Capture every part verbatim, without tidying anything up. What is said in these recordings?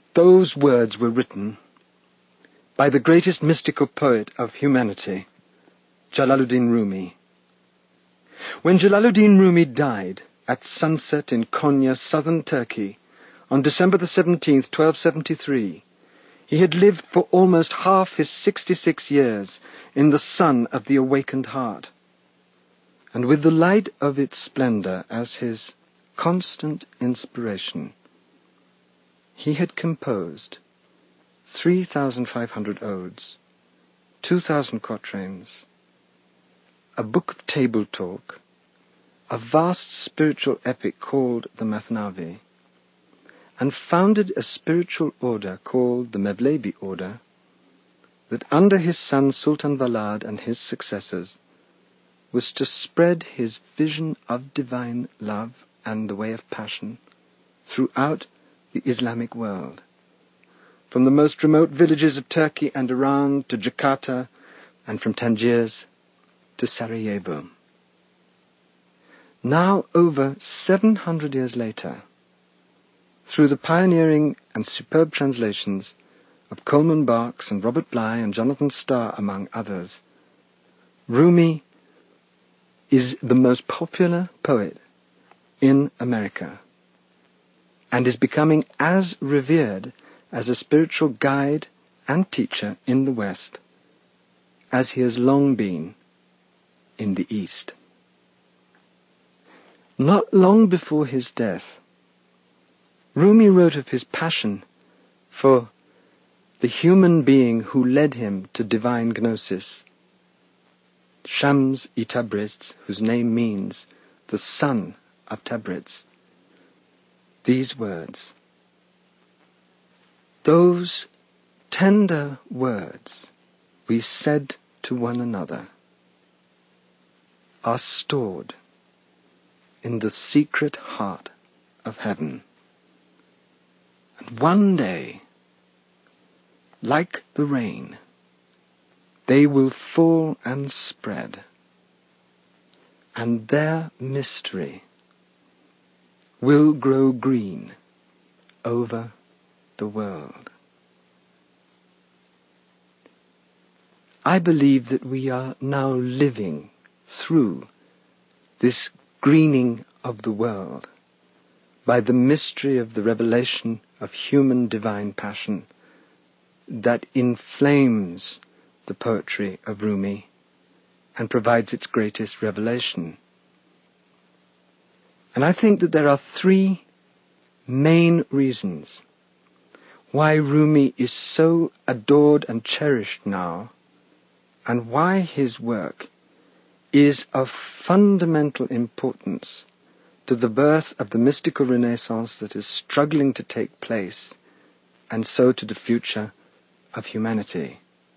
Those words were written by the greatest mystical poet of humanity, Jalaluddin Rumi. When Jalaluddin Rumi died at sunset in Konya, southern Turkey, on December the seventeenth, twelve seventy-three, he had lived for almost half his sixty-six years in the sun of the awakened heart, and with the light of its splendor as his constant inspiration, he had composed three thousand five hundred odes, two thousand quatrains, a book of table talk, a vast spiritual epic called the Mathnavi, and founded a spiritual order called the Mevlevi order, that under his son Sultan Valad and his successors was to spread his vision of divine love and the way of passion throughout the Islamic world, from the most remote villages of Turkey and Iran to Jakarta, and from Tangiers to Sarajevo. Now, over seven hundred years later, through the pioneering and superb translations of Coleman Barks and Robert Bly and Jonathan Starr, among others, Rumi is the most popular poet in America, and is becoming as revered as a spiritual guide and teacher in the West as he has long been in the East. Not long before his death, Rumi wrote of his passion for the human being who led him to divine gnosis, Shams-i Tabriz, whose name means the son of Tabriz. These words: "Those tender words we said to one another are stored in the secret heart of heaven. And one day, like the rain, they will fall and spread, and their mystery will grow green over the world." I believe that we are now living through this greening of the world by the mystery of the revelation of human divine passion that inflames the poetry of Rumi and provides its greatest revelation. And I think that there are three main reasons why Rumi is so adored and cherished now, and why his work is of fundamental importance to the birth of the mystical renaissance that is struggling to take place, and so to the future of humanity.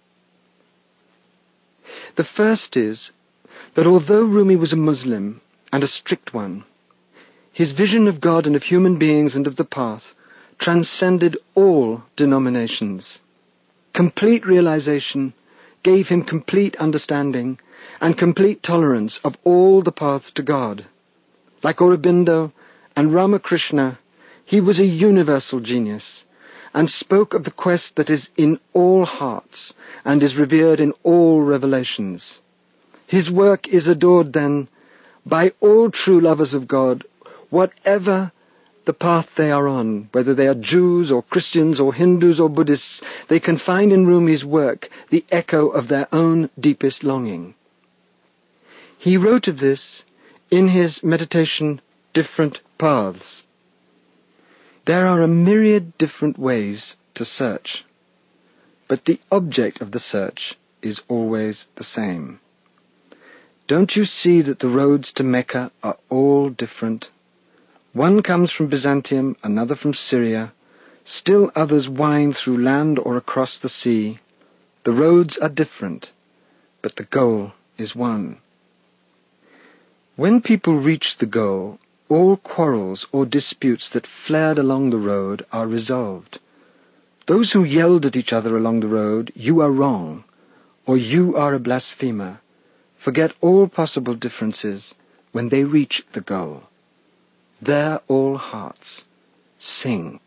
The first is that although Rumi was a Muslim, and a strict one, his vision of God and of human beings and of the path transcended all denominations. Complete realization gave him complete understanding and complete tolerance of all the paths to God. Like Aurobindo and Ramakrishna, he was a universal genius, and spoke of the quest that is in all hearts and is revered in all revelations. His work is adored, then, by all true lovers of God, whatever the path they are on, whether they are Jews or Christians or Hindus or Buddhists. They can find in Rumi's work the echo of their own deepest longing. He wrote of this in his meditation, Different Paths. There are a myriad different ways to search, but the object of the search is always the same. Don't you see that the roads to Mecca are all different? One comes from Byzantium, another from Syria, still others wind through land or across the sea. The roads are different, but the goal is one. When people reach the goal, all quarrels or disputes that flared along the road are resolved. Those who yelled at each other along the road, "You are wrong," or "You are a blasphemer," forget all possible differences when they reach the goal. There all hearts sing